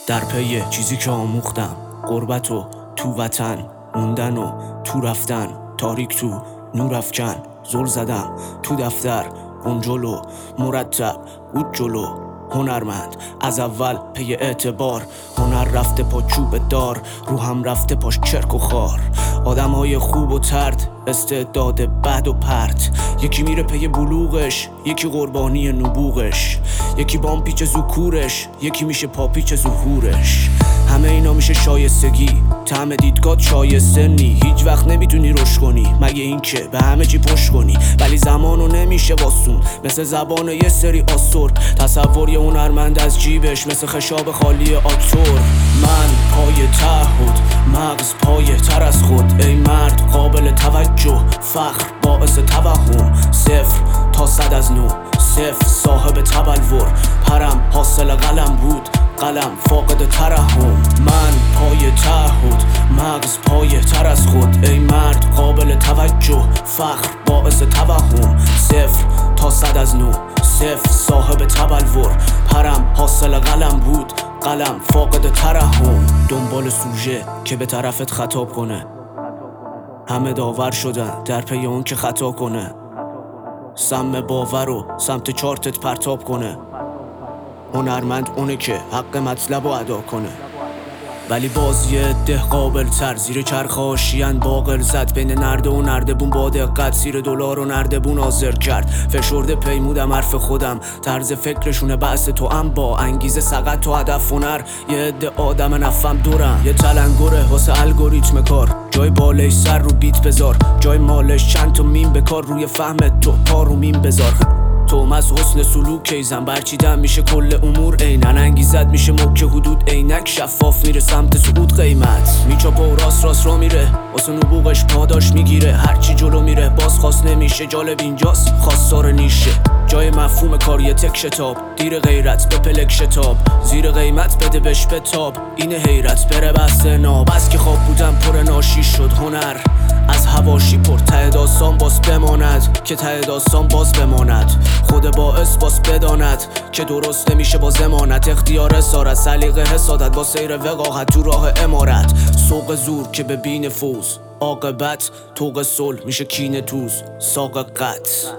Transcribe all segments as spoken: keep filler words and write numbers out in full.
در پی چیزی که آموختم، غربت و تو وطن موندن و تو رفتن، تاریک تو نور افکن، زل زدم تو دفتر اونجلو، مرتب بود جلو، هنرمند از اول پی اعتبار، هنر رفته پا چوب دار، روحم رفته پاش چرک و خار، آدم های خوب و ترد، استعداد بد و پرت، یکی میره پی بلوغش، یکی قربانی نبوغش، یکی بام پیچ زکورش، یکی میشه پاپیچ ظهورش. همه اینا میشه شایستگی، طعم دیدگاه شایسته نی، هیچ وقت نمیتونی رشد کنی مگه این که به همه چی پشت کنی، ولی زمانو نمیشه واسون، مثل زبان یه سری آستر، تصور یه هنرمند از جیبش مثل خشاب خالی آکتور. من پای تعهد، مغز پای تر از خود، ای مرد قابل توجه، فخر باعث توهم، صفر تا صد از نو، صفر صاحب تبلور، پرم حاصل قلم بود، قلم فاقد ترحم. من پای تعهد، مغز پای تر از خود، ای مرد قابل توجه، فخر باعث توهم، صفر تا صد از نو، صفر صاحب تبلور، پرم حاصل قلم بود، قلم فاقد ترحم. دنبال سوژه که به طرفت خطاب کنه، همه داور شدن در پی اون که خطا کنه، سم باور رو سمت چارتت پرتاب کنه. هنرمند اونه که حق مطلب رو ادا کنه، ولی باز یه ده قابل تر، زیر چرخ آشیان باقل زد، بین نرده و نردبون با دقت، زیر دلار و نردبون حاضر کرد، فشرده پیمودم حرف خودم، طرز فکرشونه بحث تو ام با انگیزه سقط و هدف هنر، یه عده آدم نفهم دورم، یه تلنگره واسه الگوریتم کار، جای بالش سر رو بیت بذار، جای مالش چند تا میم بکار، روی فهمت تو پا رو میم بذار. تو از حسن سلوک کیزم برچیدن میشه کل امور اینن، انگیزت میشه مکه حدود عینک، شفاف میره سمت صعود قیمت، میچاپه و راست راست را میره، واسه نبوغش پاداش میگیره، هرچی جلو میره باز خواست نمیشه، جالب اینجاست خواستار نیشه، جای مفهوم کاری تک شتاب، دیر غیرت به پلک شتاب، زیر قیمت بده بش بتاب، این حیرت بره بس ناب، از که خواب بودم پر ناشی شد هنر، از هواشی پر ته داستان باز بماند، که ته داستان باز بماند، خود باعث باز بداند که درست نمیشه با زمانت، اختیار اسارت سلیقه حسادت با سیر وقاحت تو راه امارت، سوق زور که به بین فوز، عاقبت توق صلح میشه کین توز، ساق قط.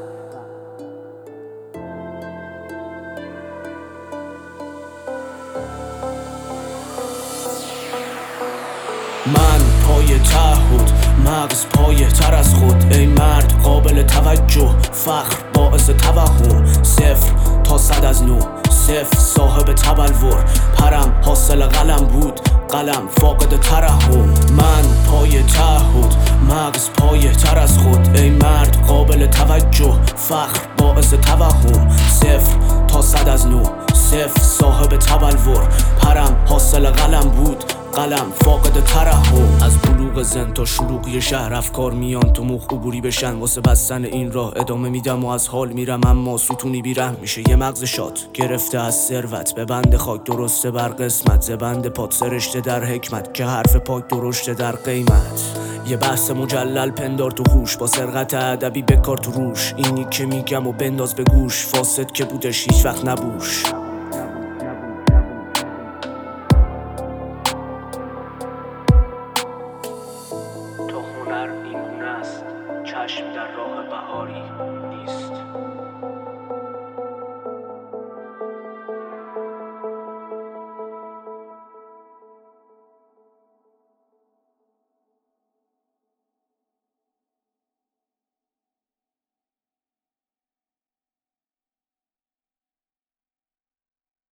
من پای تعهد، مغز پای تر از خود، ای مرد قابل توجه، فخر باعث توهم، صفر تا صد از نو، صفر صاحب تبلور، پرم حاصل قلم بود، قلم فاقد ترحم. من پای تعهد، مغز پای تر از خود، ای مرد قابل توجه، فخر باعث توهم، صفر تا صد از نو، صفر صاحب تبلور، پرم حاصل قلم بود، قلم فاقد ترحم. از بلوغ زن تا شلوغی شهر افکار میان تو مخ عبوری بشن، واسه بستن این راه ادامه میدم و از حال میرم، اما ستونی بیرحم میشه یه مغز شاد گرفته از ثروت، به بند خاک درسته بر قسمت، زبند پات سرشته در حکمت، که حرف پاک درشته در قیمت، یه بحث مجلل پندار تو هوش، با سرقت ادبی بکار تو روش، اینی که میگم و بنداز به گوش، فاسد که بودش هیچ وقت نبوش. هنر این گونه است، چشم در راه بهاری.